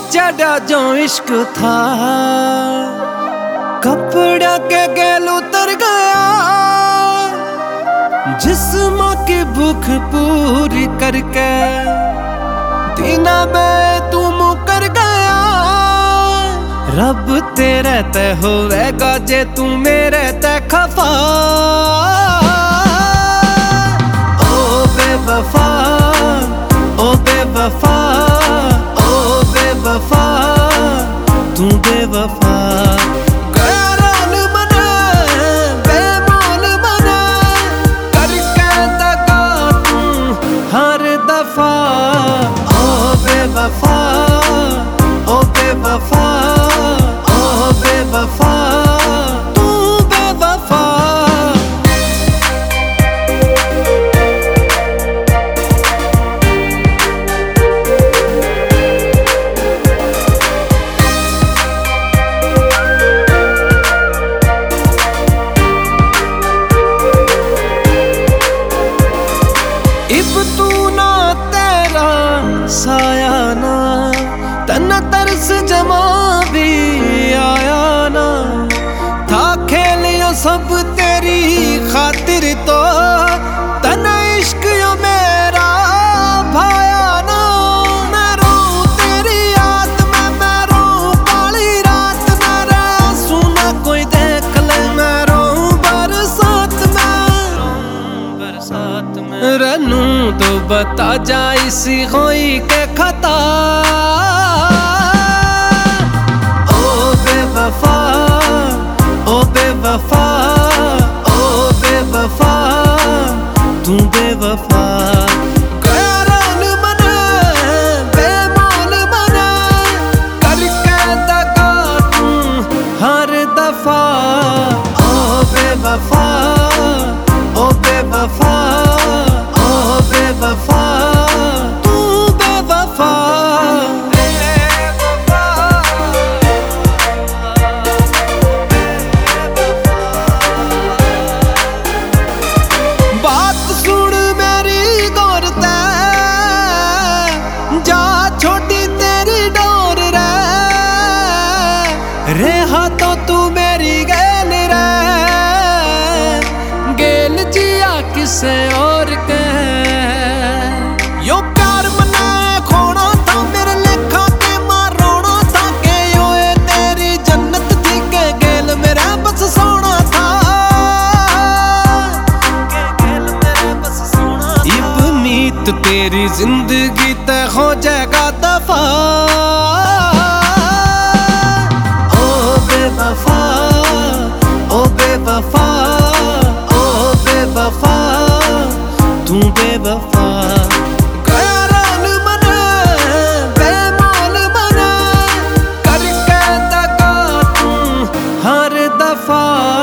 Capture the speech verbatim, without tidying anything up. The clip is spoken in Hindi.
चढ़ा जो इश्क था, कपड़ा के गैल उतर गया। जिस्म की भूख पूरी करके दीना में तू मुकर गया। रब तेरे ते होवेगा जे तू मेरे ते खफा। ओ बेवफा, ओ बेवफा, ओ बेवफा, तू बेवफा। गैरान बना, बेमोल बना, करके दगा तू हर दफा। ओ बेवफा, ओ बेवफा, ओ बेवफा, तू बेवफा। इब तू ना तेरा साया ना, तना तरस जमा भी आया ना। था खेलियो सब तेरी खातिर तो तना इश्क यो मेरा भाया ना। मैं रोऊं तेरी याद में, मैं रोऊं काली रात में। रे आंसू ना कोई देख ले, मैं रोऊं बरसात में, बरसात में। रनू तो बता जा इसी होई के खता। ओ बेवफा, ओ बेवफा, ओ बेवफा, तू बेवफा। गैरान बना, बेमोल बना, करके दगा तू हर दफा। ओ बेवफा, ओ बेवफा, ओ बेवफा, तू बेवफा। बात सुन मेरी गौर ते, जा छोटी तेरी डोर रे। रेहा तो तू मेरी गेल रे, गेल जिया किसे और के। यो प्यार मना खोना था मेरे लेखा के, मार रोना था के यो ए तेरी जन्नत थी के गेल मेरा बस सोना था। के गेल मेरा बस सोना था। इब मीत तेरी जिंदगी ते हो जाएगा दफा। ओ बेवफा, ओ बेवफा, ओ बेवफा, तू बेवफा। गैरान बना, बेमोल बना, करके दगा तू हर दफा।